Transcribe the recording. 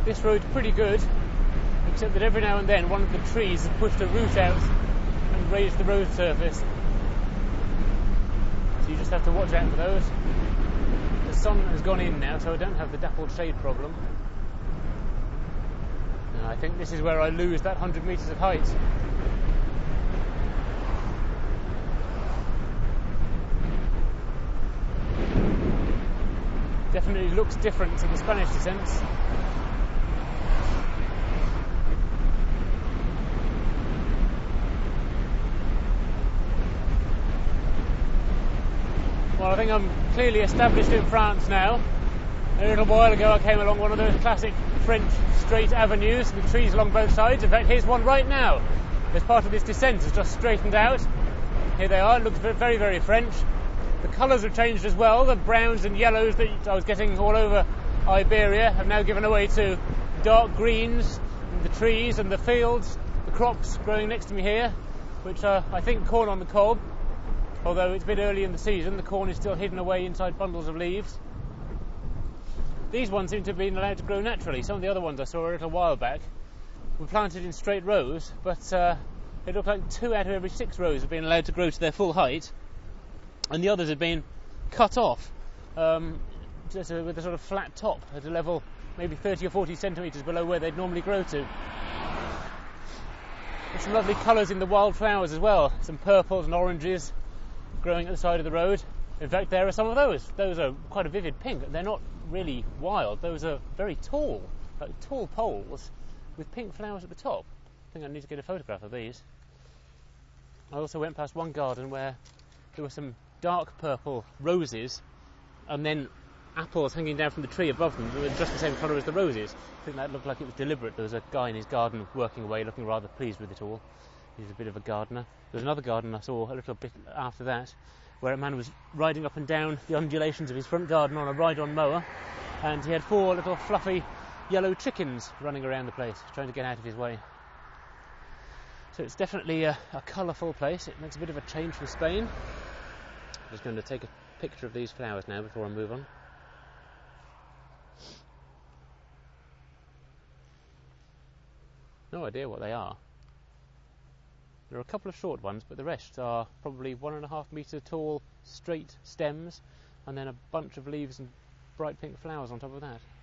This road's pretty good, except that every now and then one of the trees has pushed a root out and raised the road surface. So you just have to watch out for those. The sun has gone in now, so I don't have the dappled shade problem. And I think this is where I lose that 100 metres of height. Definitely looks different to the Spanish descents. Well, I think I'm clearly established in France now. A little while ago I came along one of those classic French straight avenues with trees along both sides. In fact, here's one right now. As part of this descent has just straightened out. Here they are. It looks very, very French. The colours have changed as well. The browns and yellows that I was getting all over Iberia have now given away to dark greens in the trees and the fields. The crops growing next to me here, which are, I think, corn on the cob. Although it's a bit early in the season, the corn is still hidden away inside bundles of leaves. These ones seem to have been allowed to grow naturally. Some of the other ones I saw a little while back were planted in straight rows, but it looked like 2 out of every 6 rows have been allowed to grow to their full height, and the others have been cut off with a sort of flat top at a level maybe 30 or 40 centimetres below where they'd normally grow to. There's some lovely colours in the wildflowers as well, some purples and oranges growing at the side of the road. In fact, there are some of those. Those are quite a vivid pink. They're not really wild. Those are very tall, like tall poles with pink flowers at the top. I think I need to get a photograph of these. I also went past one garden where there were some dark purple roses and then apples hanging down from the tree above them that were just the same colour as the roses. I think that looked like it was deliberate. There was a guy in his garden working away, looking rather pleased with it all. He's a bit of a gardener. There was another garden I saw a little bit after that where a man was riding up and down the undulations of his front garden on a ride-on mower, and he had 4 little fluffy yellow chickens running around the place trying to get out of his way. So it's definitely a colourful place. It makes a bit of a change from Spain. I'm just going to take a picture of these flowers now before I move on. No idea what they are. There are a couple of short ones, but the rest are probably 1.5 metre tall straight stems and then a bunch of leaves and bright pink flowers on top of that.